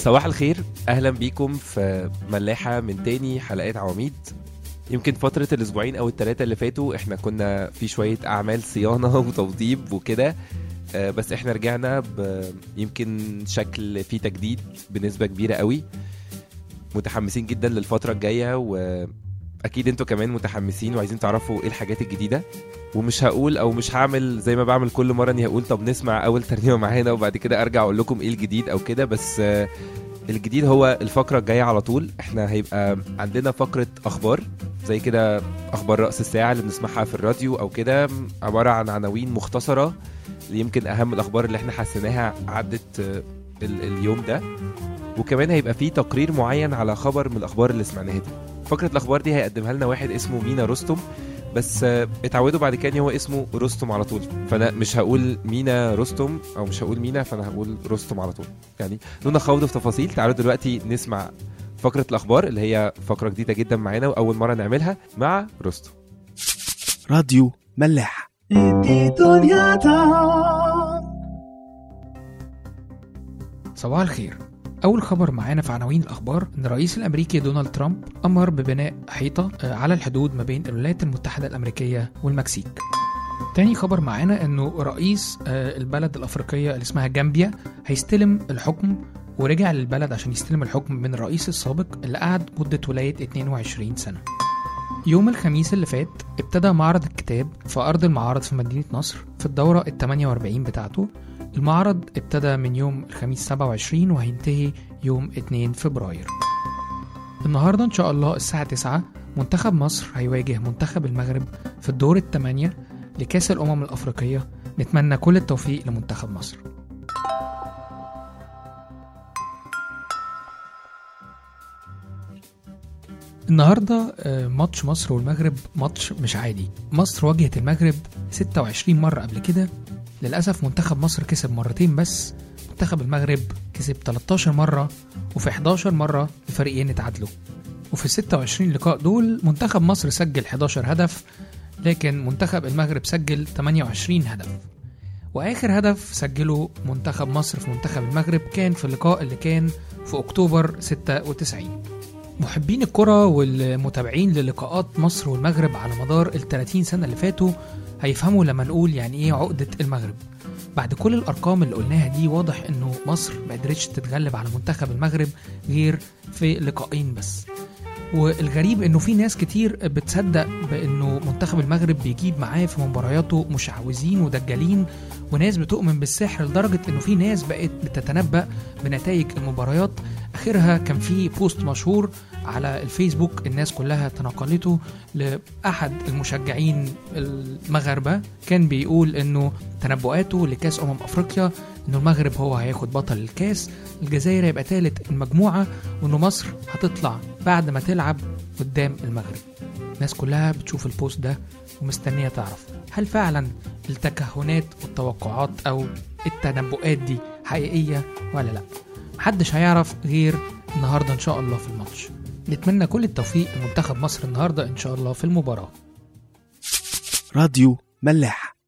صباح الخير، اهلا بيكم في ملاحة من تاني حلقات عواميد. يمكن فترة الاسبوعين او الثلاثة اللي فاتوا احنا كنا في شوية اعمال صيانة وتوضيب وكده، بس احنا رجعنا يمكن شكل فيه تجديد بنسبة كبيرة قوي. متحمسين جدا للفترة الجاية، واكيد انتوا كمان متحمسين وعايزين تعرفوا ايه الحاجات الجديدة. ومش هقول او مش هعمل زي ما بعمل كل مرة اني هقول طب نسمع اول ترنيمة معانا وبعد كده ارجع اقول لكم ايه الجديد او كده. بس الجديد هو الفقرة الجاية على طول. احنا هيبقى عندنا فقرة اخبار زي كده، اخبار رأس الساعة اللي بنسمعها في الراديو او كده، عبارة عن عناوين مختصرة يمكن اهم الاخبار اللي احنا حسيناها عدت اليوم ده. وكمان هيبقى فيه تقرير معين على خبر من الاخبار اللي سمعناها دي. فقرة الاخبار دي هيقدمها لنا واحد اسمه مينا رستم، بس اتعودوا بعد كده هو اسمه رستم على طول، فانا مش هقول مينا رستم او مش هقول مينا، فانا هقول رستم على طول. يعني دون خوض في تفاصيل، تعالوا دلوقتي نسمع فقرة الاخبار اللي هي فقرة جديدة جدا معانا واول مرة نعملها مع رستم. راديو ملاح. صباح الخير. أول خبر معانا في عناوين الأخبار إن الرئيس الأمريكي دونالد ترامب أمر ببناء حيطة على الحدود ما بين الولايات المتحدة الأمريكية والمكسيك. تاني خبر معانا إنه رئيس البلد الأفريقية اللي اسمها جامبيا هيستلم الحكم، ورجع للبلد عشان يستلم الحكم من الرئيس السابق اللي قعد مدة ولاية 22 سنة. يوم الخميس اللي فات ابتدى معرض الكتاب في أرض المعارض في مدينة نصر في الدورة 48 بتاعته. المعرض ابتدى من يوم الخميس 27 وهينتهي يوم 2 فبراير. النهاردة إن شاء الله الساعة 9 منتخب مصر هيواجه منتخب المغرب في الدور 8 لكأس الأمم الأفريقية. نتمنى كل التوفيق لمنتخب مصر. النهاردة ماتش مصر والمغرب ماتش مش عادي. مصر واجهت المغرب 26 مرة قبل كده، للأسف منتخب مصر كسب مرتين بس، منتخب المغرب كسب 13 مرة، وفي 11 مرة الفريقين اتعادلوا. وفي 26 لقاء دول منتخب مصر سجل 11 هدف، لكن منتخب المغرب سجل 28 هدف. وآخر هدف سجله منتخب مصر في منتخب المغرب كان في اللقاء اللي كان في أكتوبر 96. محبين الكرة والمتابعين للقاءات مصر والمغرب على مدار 30 سنة اللي فاتوا هيفهموا لما نقول يعني ايه عقدة المغرب. بعد كل الأرقام اللي قلناها دي واضح انه مصر ما قدرتش تتغلب على منتخب المغرب غير في لقاءين بس. والغريب انه في ناس كتير بتصدق بانه منتخب المغرب بيجيب معاه في مبارياته مشعوذين ودجالين، وناس بتؤمن بالسحر لدرجة انه في ناس بقت بتتنبأ بنتائج المباريات. اخرها كان في بوست مشهور على الفيسبوك الناس كلها تناقلته لأحد المشجعين المغاربة، كان بيقول انه تنبؤاته لكاس افريقيا انه المغرب هو هياخد بطل الكاس، الجزائر هيبقى ثالث المجموعة، وانه مصر هتطلع بعد ما تلعب قدام المغرب. الناس كلها بتشوف البوست ده ومستنية تعرف هل فعلا التكهنات والتوقعات او التنبؤات دي حقيقية ولا لا. محدش هيعرف غير النهاردة ان شاء الله في الماتش. نتمنى كل التوفيق لمنتخب مصر النهاردة ان شاء الله في المباراة. راديو ملاح.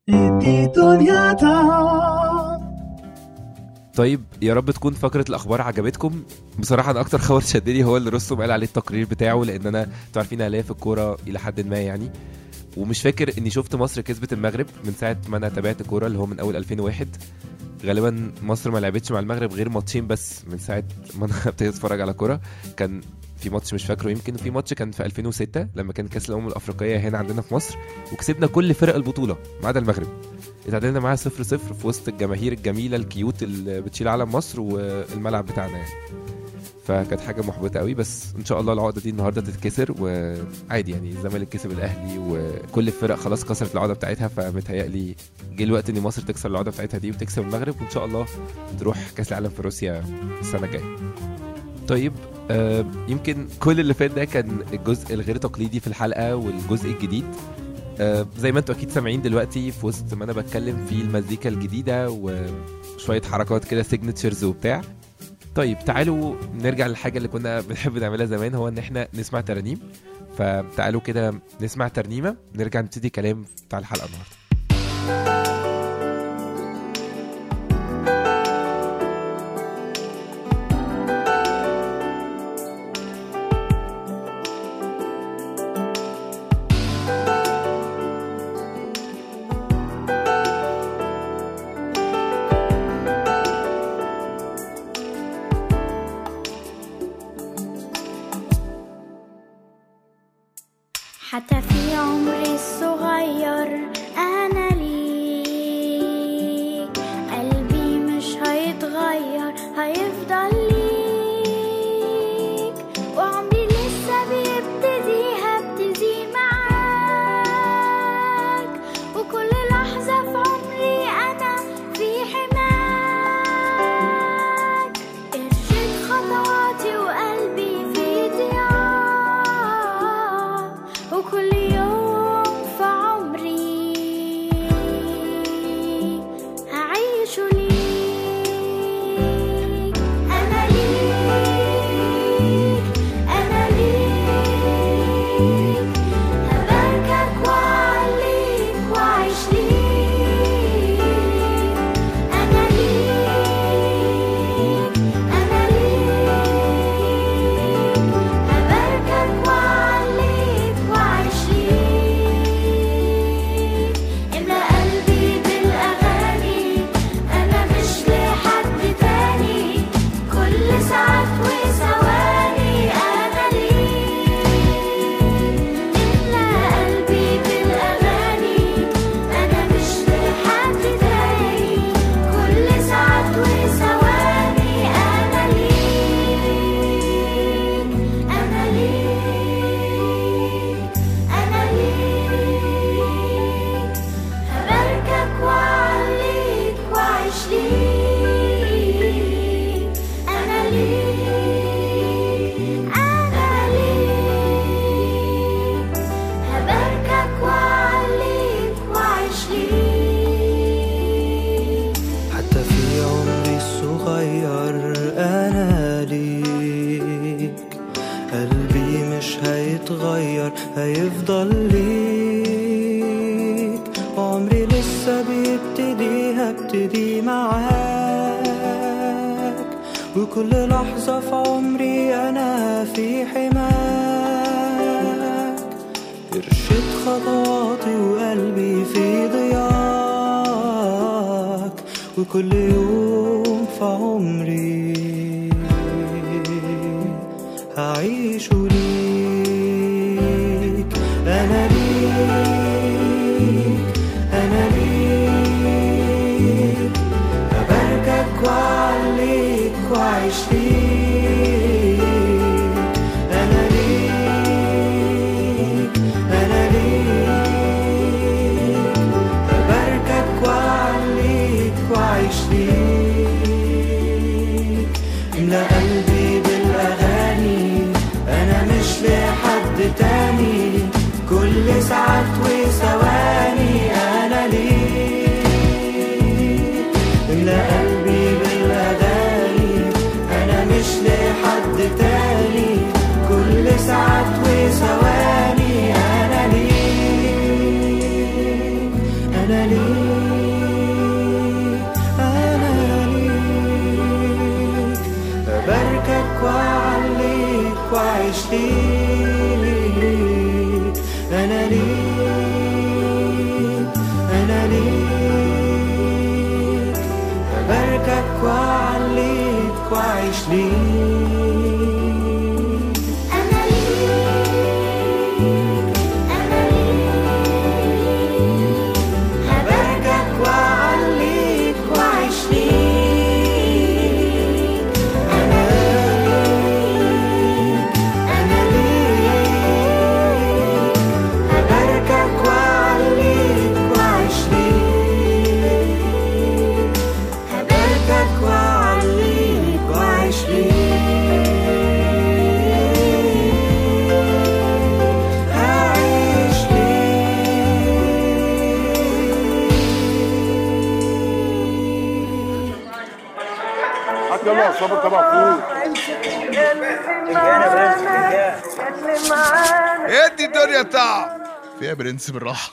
طيب يا رب تكون فقرة الأخبار عجبتكم. بصراحة أنا أكتر خبر شدني هو اللي رستم قال عليه التقرير بتاعه، لأن أنا تعرفين عليا في الكورة إلى حد ما يعني، ومش فاكر إني شفت مصر كسبت المغرب من ساعة ما أنا تابعت كورة اللي هو من أول 2001. غالبا مصر ما لعبتش مع المغرب غير ماتشين بس من ساعة ما أنا ابتديت أتفرج على كورة. كان في ماتش مش فاكره يمكن، في ماتش كان في 2006 لما كان كأس الأمم الأفريقية هنا عندنا في مصر، وكسبنا كل فرق البطولة ما عدا المغرب. اتعادلنا معاها 0-0 في وسط الجماهير الجميلة الكيوت اللي بتشيل علم مصر والملعب بتاعنا يعني. فكانت حاجة محبطة قوي، بس ان شاء الله العقدة دي النهاردة تتكسر وعادي يعني. الزمالك كسب الأهلي وكل الفرق خلاص كسرت العقدة بتاعتها، فمتهيألي جه الوقت ان مصر تكسر العقدة بتاعتها دي وتكسب المغرب، وان شاء الله تروح كأس العالم في روسيا السنة الجاية. طيب يمكن كل اللي فات ده كان الجزء الغير تقليدي في الحلقة، والجزء الجديد زي ما انتوا اكيد سامعين دلوقتي في وسط ما انا بتكلم في المزيكا الجديدة وشوية حركات كده سيجنتشرز وبتاع. طيب تعالوا نرجع للحاجة اللي كنا بنحب نعملها زمان، هو ان احنا نسمع ترانيم. فتعالوا كده نسمع ترنيمة نرجع نبتدي كلام بتاع الحلقة النهاردة. حتى في عمري الصغير أنا ليك، قلبي مش هيتغير هيفضل ليك، وعمري لسه بيبتدي هبتدي معاك، وكل لحظة في عمري أنا في حماك، ارشد خطواتي وقلبي في ضياء، وكل يوم في عمري هعيش ليك. أنا ليك، أنا ليك، هباركك وأعليك وأعيش ليك. أنا ليك، أنا ليك، هباركك وأعليك وأعيش ليك. املأ قلبي بالأغاني، أنا مش لحد تاني، كل ساعات وثواني أنا ليك. املأ قلبي بالأغاني، أنا مش لحد تاني، كل ساعات وثواني أنا ليك. أنا ليك، أنا ليك، هباركك وأعليك وأعيش ليك. أنا ليك، أنا ليك، هباركك وأعليك وأعيش ليك. حتى في عمري الصغير أنا ليك، قلبي مش هيتغير هيفضل ليك، عمري لسه بيبتدي هبتدي معاك، وكل لحظة في عمري أنا في حماك، ارشد خطواتي وقلبي في ضياك، وكل يوم في عمري هعيش ليك. أنا ليك، أنا ليك، هباركك وأعليك وأعيش ليك. أنا ليك، أنا ليك، هباركك وأعليك وأعيش ليك. املأ قلبي بالأغاني، أنا مش لحد تاني، كل ساعات وثواني أنا ليك. املأ قلبي بالأغاني، أنا مش لحد تاني، كل ساعات وثواني أنا ليك. أنا ليك، أنا ليك، هباركك وأعليك وأعيش ليك. أنا ليك، أنا ليك، هباركك وأعليك وأعيش ليك. أنا ليك، أنا ليك، هباركك وأعليك وأعيش ليك. أنا ليك، أنا ليك، هباركك وأعليك وأعيش ليك. هباركك وأعليك وأعيش ليك. هعيش ليك. حتى الله صبر طبعا فوق. ادي الدنيا طعم فيها برنس بالراحه.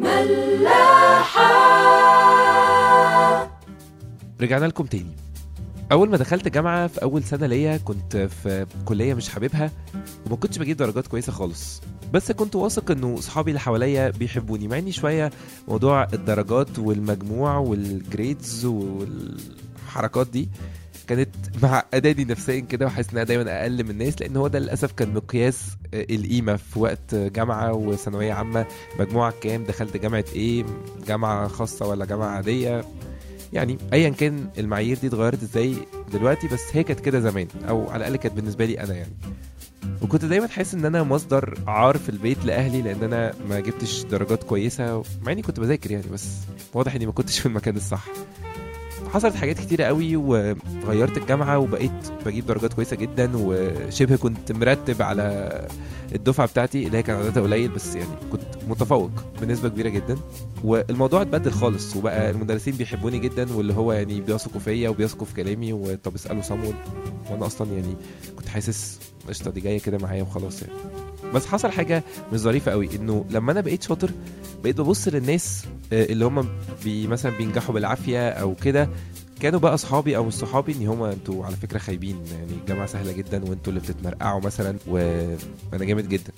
رجعنا لكم تاني. اول ما دخلت جامعه في اول سنه ليا كنت في كليه مش حاببها وما كنتش بجيب درجات كويسه خالص، بس كنت واثق انه صحابي اللي حواليا بيحبوني، مع اني شويه موضوع الدرجات والمجموع والجريدز والحركات دي كانت معقداني نفسيا كده، وحاسس ان انا دايما اقل من الناس، لان هو ده للاسف كان مقياس القيمه في وقت جامعه وثانويه عامه. مجموعه كام، دخلت جامعه ايه، جامعه خاصه ولا جامعه عاديه، يعني ايا كان المعايير دي اتغيرت ازاي دلوقتي، بس هي كانت كده زمان، او على الاقل كانت بالنسبه لي انا يعني. وكنت دايما حاسس ان انا مصدر عار في البيت لاهلي، لان انا ما جبتش درجات كويسه، مع اني كنت بذاكر يعني، بس واضح اني ما كنتش في المكان الصح. حصلت حاجات كتيرة قوي، وغيرت الجامعة وبقيت بجيب درجات كويسة جدا، وشبه كنت مرتب على الدفعة بتاعتي اللي هي كان عددها قليل، بس يعني كنت متفوق بنسبة كبيرة جدا. والموضوع اتبدل خالص، وبقى المدرسين بيحبوني جدا، واللي هو يعني بيثقوا فيا وبيثقوا في كلامي، وطب اسألوا صامول، وانا اصلا يعني كنت حاسس قشطة دي جاية كده معايا وخلاص يعني. بس حصل حاجة مش ظريفة قوي، انه لما انا بقيت شاطر بقيت ببص للناس اللي هم مثلا بينجحوا بالعافية او كده، كانوا بقى اصحابي او مش صحابي، ان هم انتوا على فكرة خايبين، يعني الجامعة سهلة جدا وانتوا اللي بتتمرقعوا مثلا، وانا جامد جدا.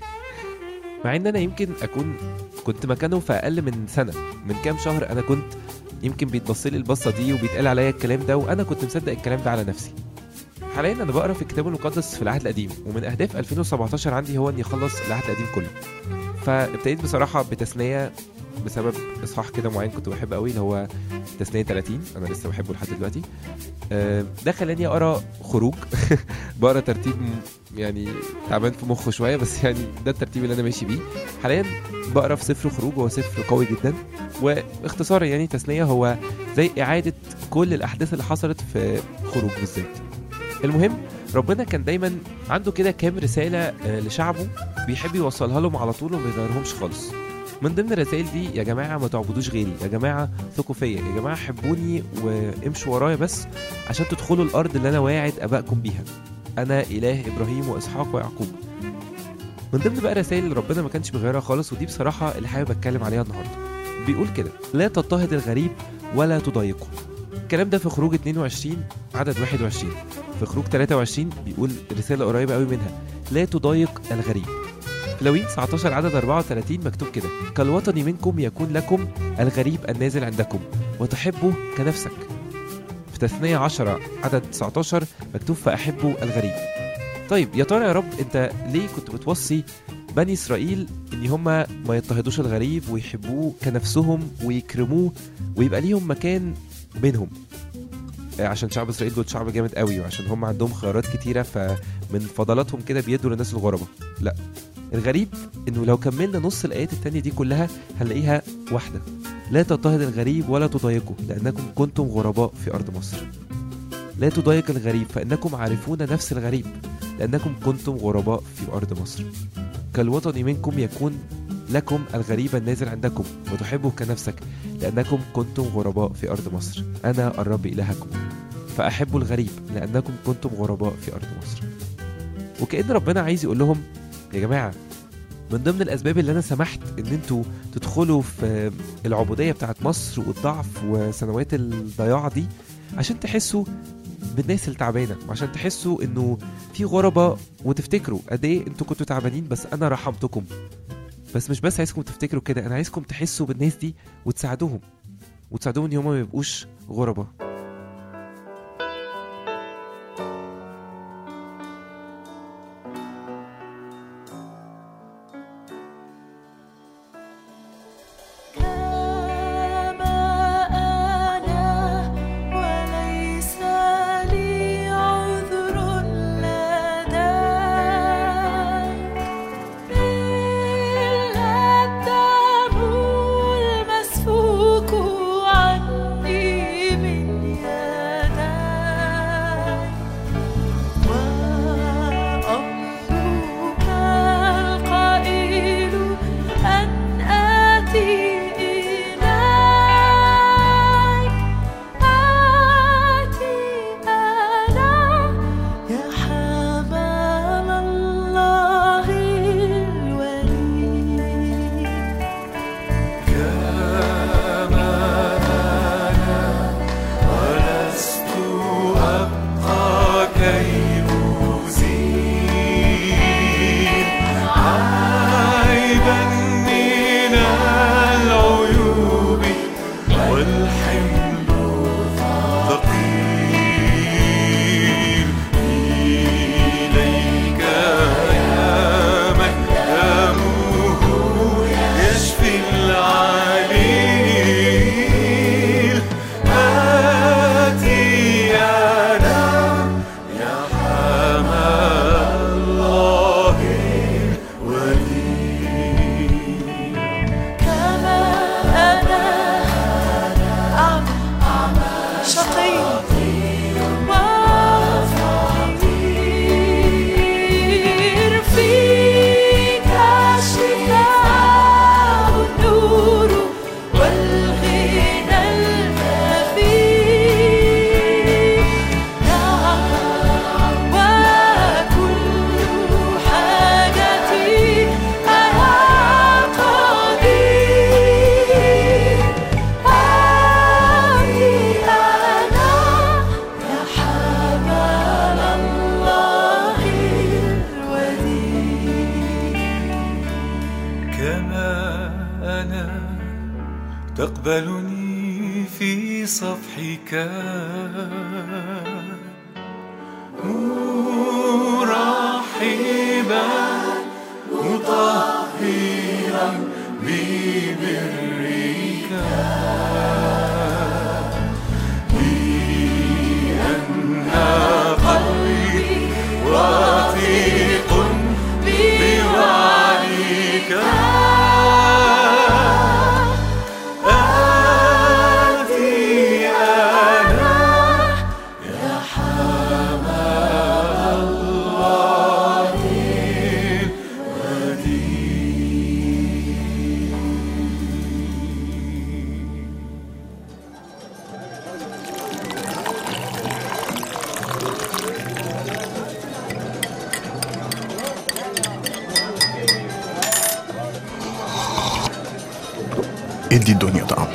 مع ان انا يمكن اكون كنت مكانه في اقل من سنة، من كام شهر انا كنت يمكن بيتبصلي البصة دي وبيتقال عليا الكلام ده، وانا كنت مصدق الكلام ده على نفسي. حاليا انا بقرا في الكتاب المقدس في العهد القديم، ومن اهداف 2017 عندي هو اني اخلص العهد القديم كله. فابتديت بصراحه بتثنيه بسبب اصحاح كده معين كنت بحب قوي، اللي هو تثنيه 30، انا لسه بحبه لحد دلوقتي. ده خلاني اقرا خروج. بقرا ترتيب يعني تعبان في مخه شويه، بس يعني ده الترتيب اللي انا ماشي بيه حاليا. بقرا في سفر خروج، هو سفر قوي جدا، واختصار يعني تثنيه هو زي اعاده كل الاحداث اللي حصلت في خروج بالذات. المهم ربنا كان دايما عنده كده كام رسالة لشعبه بيحب يوصلها لهم على طول وما يغيرهمش خالص. من ضمن الرسائل دي، يا جماعة ما تعبدوش غيري، يا جماعة ثقوا فيا، يا جماعة حبوني وامشوا ورايا بس عشان تدخلوا الأرض اللي أنا واعد أبائكم بيها، أنا إله إبراهيم وإسحاق ويعقوب. من ضمن بقى رسائل اللي ربنا ما كانش بيغيرها خالص، ودي بصراحة اللي حابب أتكلم عليها النهاردة، بيقول كده: لا تضطهد الغريب ولا تضايقه. الكلام ده في خروج 22 عدد 21. في خروج 23 بيقول رسالة قريبة قوي منها: لا تضايق الغريب. في لوين 19 عدد 34 مكتوب كده: كالوطني منكم يكون لكم الغريب النازل عندكم وتحبه كنفسك. في تثنية 10 عدد 19 مكتوب: فأحبوا الغريب. طيب يا ترى يا رب انت ليه كنت بتوصي بني إسرائيل ان هم ما يضطهدوش الغريب ويحبوه كنفسهم ويكرموه ويبقى ليهم مكان بينهم؟ عشان شعب اسرائيل دول شعب جامد قوي، وعشان هم عندهم خيارات كتيره، فمن فضلاتهم كده بيدوا للناس الغرباء. لا، الغريب انه لو كملنا نص الايات التانية دي كلها هنلاقيها واحده: لا تضطهد الغريب ولا تضايقه لانكم كنتم غرباء في ارض مصر. لا تضايق الغريب فانكم عارفون نفس الغريب لانكم كنتم غرباء في ارض مصر. كالوطن منكم يكون لكم الغريب النازل عندكم وتحبه كنفسك لأنكم كنتم غرباء في أرض مصر، أنا الرب إلهكم، فأحبوا الغريب لأنكم كنتم غرباء في أرض مصر. وكأن ربنا عايز يقول لهم: يا جماعة، من ضمن الأسباب اللي أنا سمحت إن انتوا تدخلوا في العبودية بتاعت مصر والضعف وسنوات الضياع دي عشان تحسوا بالناس اللي تعبانة، وعشان تحسوا إنه في غرباء وتفتكروا قد إيه انتوا كنتوا تعبانين، بس أنا رحمتكم. بس مش بس عايزكم تفتكروا كده، انا عايزكم تحسوا بالناس دي وتساعدوهم ان هم ما يبقوش غرباء. في صفحك مرحبا مطهرا ببرك لأن قلبي واثق بوعدك ادي الدنيا طعم.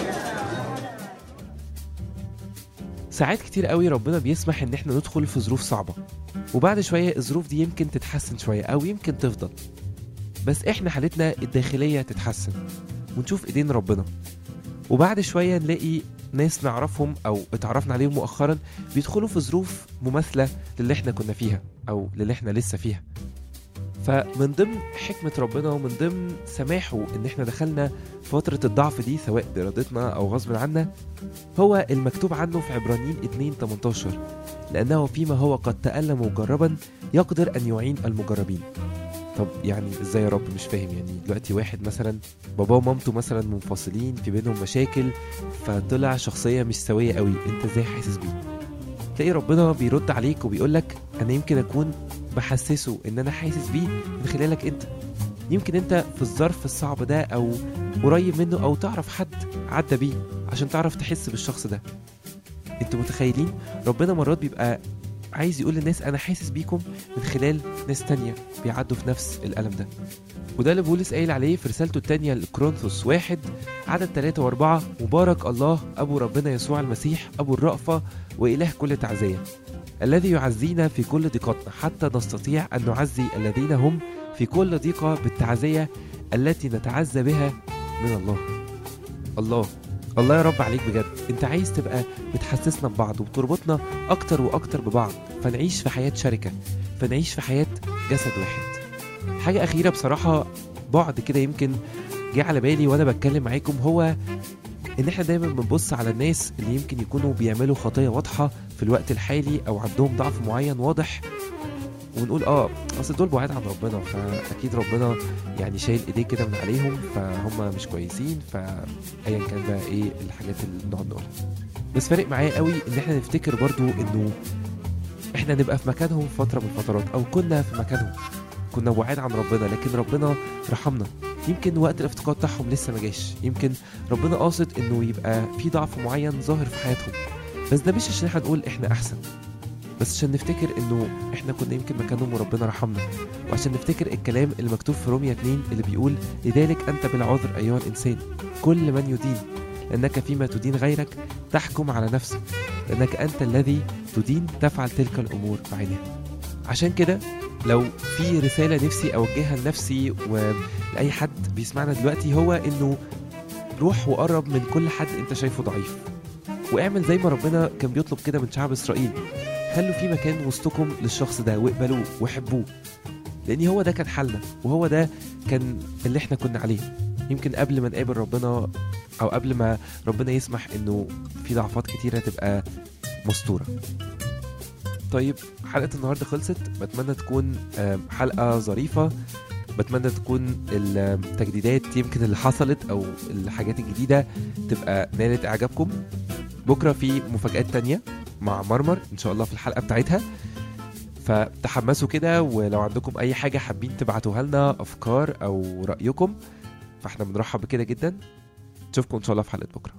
ساعات كتير قوي ربنا بيسمح ان احنا ندخل في ظروف صعبة، وبعد شوية الظروف دي يمكن تتحسن شوية او يمكن تفضل، بس احنا حالتنا الداخلية تتحسن ونشوف ايدين ربنا، وبعد شوية نلاقي ناس نعرفهم او اتعرفنا عليهم مؤخرا بيدخلوا في ظروف مماثلة للي احنا كنا فيها او للي احنا لسه فيها. فمن ضمن حكمة ربنا ومن ضمن سماحه ان احنا دخلنا فترة الضعف دي سواء بإرادتنا او غصب عنا، هو المكتوب عنه في عبرانيين 2:18 لأنه فيما هو قد تألم مجربا يقدر أن يعين المجربين. طب يعني ازاي يا رب؟ مش فاهم. يعني دلوقتي واحد مثلا باباه ومامته مثلا منفصلين في بينهم مشاكل، فطلع شخصية مش سوية قوي، انت ازاي حاسس بيه؟ تلاقي ربنا بيرد عليك وبيقولك انا يمكن اكون بحسسه ان انا حاسس بيه من خلالك انت. يمكن انت في الظرف الصعب ده او قريب منه او تعرف حد عدى بيه عشان تعرف تحس بالشخص ده. انتوا متخيلين ربنا مرات بيبقى عايز يقول للناس انا حاسس بيكم من خلال ناس تانية بيعدوا في نفس الألم ده. وده اللي بولس قايل عليه في رسالته التانية لكورنثوس 1:3-4 مبارك الله أبو ربنا يسوع المسيح أبو الرأفة وإله كل تعزية الذي يعزينا في كل ضيقتنا حتى نستطيع أن نعزي الذين هم في كل ضيقة بالتعزية التي نتعزى بها من الله. الله يا رب عليك بجد، انت عايز تبقى بتحسسنا ببعض وبتربطنا اكتر واكتر ببعض، فنعيش في حياة شركة، فنعيش في حياة جسد واحد. حاجة اخيرة بصراحة بعد كده يمكن جه على بالي وانا بتكلم معاكم، هو ان احنا دايما بنبص على الناس اللي يمكن يكونوا بيعملوا خطية واضحة في الوقت الحالي او عندهم ضعف معين واضح، ونقول اصل دول بعاد عن ربنا، فاكيد ربنا يعني شايل ايديه كده من عليهم، فهم مش كويسين، فايا كان بقى ايه الحاجات اللي بنقعد نقولها. بس فارق معايا قوي ان احنا نفتكر برضو انه احنا نبقى في مكانهم فتره من الفترات، او كنا في مكانهم، كنا بعاد عن ربنا لكن ربنا رحمنا. يمكن وقت الافتقاد بتاعهم لسه ما جاش، يمكن ربنا قاصد انه يبقى في ضعف معين ظاهر في حياتهم، بس ده مش عشان احنا نقول احنا احسن، بس عشان نفتكر انه احنا كنا يمكن مكانهم وربنا رحمنا، وعشان نفتكر الكلام اللي مكتوب في رومية 2 اللي بيقول لذلك انت بالعذر ايها الانسان كل من يدين لانك فيما تدين غيرك تحكم على نفسك لانك انت الذي تدين تفعل تلك الامور بعينها. عشان كده لو في رسالة نفسي اوجهها لنفسي ولاي حد بيسمعنا دلوقتي، هو انه روح وقرب من كل حد انت شايفه ضعيف، واعمل زي ما ربنا كان بيطلب كده من شعب اسرائيل، خلوا في مكان وسطكم للشخص ده واقبلوه وحبوه، لان هو ده كان حالنا وهو ده كان اللي احنا كنا عليه يمكن قبل ما نقابل ربنا، او قبل ما ربنا يسمح انه في ضعفات كتيرة تبقى مستورة. طيب حلقة النهاردة خلصت، بتمنى تكون حلقة ظريفة، بتمنى تكون التجديدات يمكن اللي حصلت او الحاجات الجديدة تبقى نالت اعجابكم. بكرة في مفاجآت تانية مع مرمر ان شاء الله في الحلقة بتاعتها، فتحمسوا كده، ولو عندكم اي حاجة حابين تبعتوها لنا افكار او رأيكم فاحنا بنرحب بكده جدا. نشوفكم ان شاء الله في حلقة بكرة.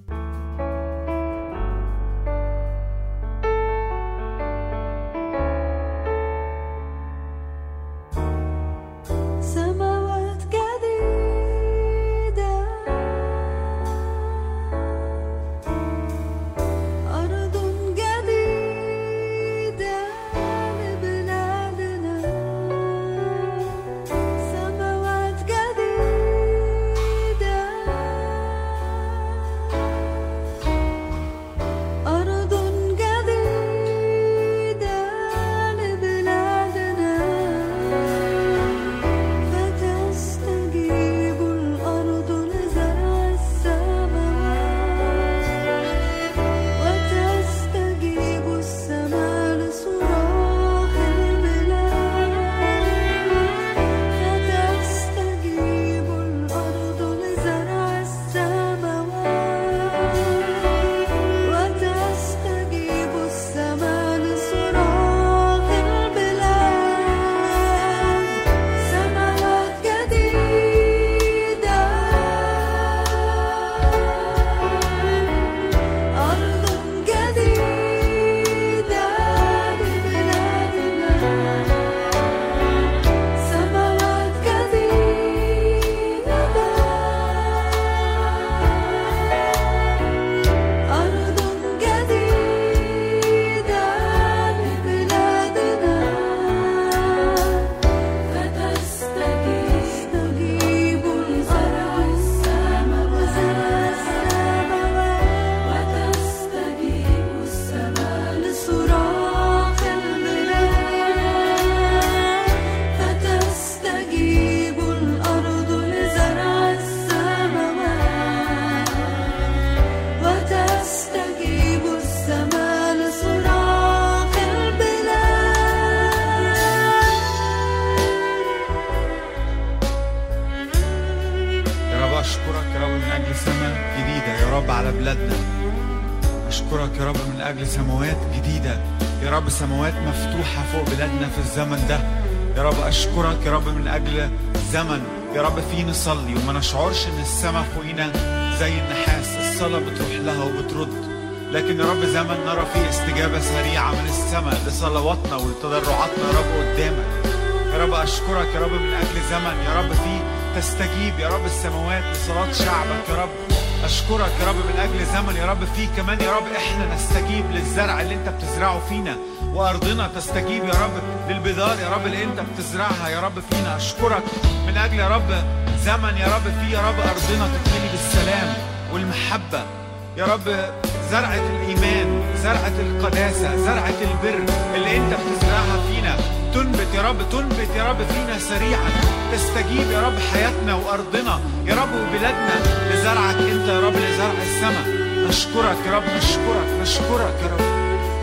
أشكرك يا رب من أجل سماوات جديدة يا رب، سماوات مفتوحة فوق بلادنا في الزمن ده يا رب. أشكرك يا رب من أجل زمن يا رب فيه نصلي وما نشعرش إن السماء فوقينا زي النحاس، الصلاة بتروح لها وبترد، لكن يا رب زمن نرى فيه استجابة سريعة من السماء لصلواتنا ولتضرعاتنا يا رب قدامك يا رب. أشكرك يا رب من أجل زمن يا رب فيه تستجيب يا رب السماوات لصلاة شعبك يا رب. أشكرك يا رب من أجل زمن يا رب فيه كمان يا رب إحنا نستجيب للزرع اللي أنت بتزرعه فينا، وأرضنا تستجيب يا رب للبذار يا رب اللي أنت بتزرعها يا رب فينا. أشكرك من أجل يا رب زمن يا رب فيه يا رب أرضنا تتملي بالسلام والمحبة يا رب، زرعة الإيمان، زرعة القداسة، زرعة البر اللي أنت بتزرعها فينا تنبت يا رب، تنبت يا رب فينا سريعا، تستجيب يا رب حياتنا وأرضنا يا رب وبلادنا لزرعك أنت يا رب، لزرع السماء. نشكرك يا رب، نشكرك نشكرك يا رب.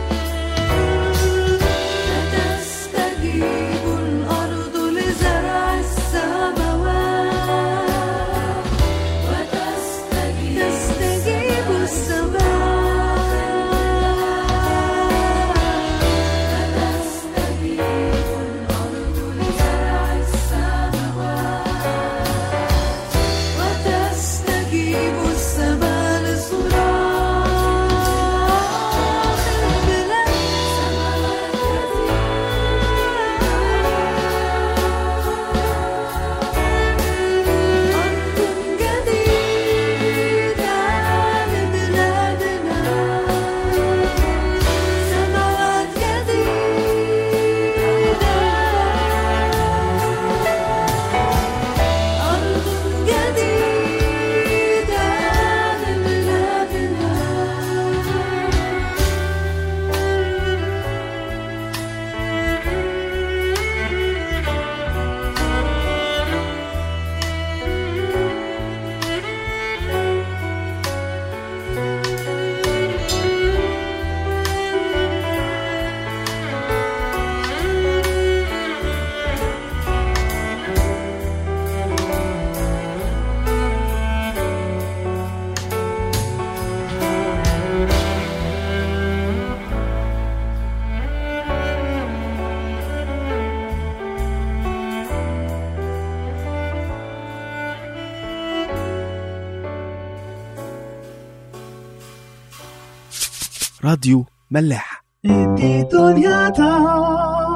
تستجيب الأرض لزرع السماوات وتستجيب السماء. راديو ملاح. دي دنيا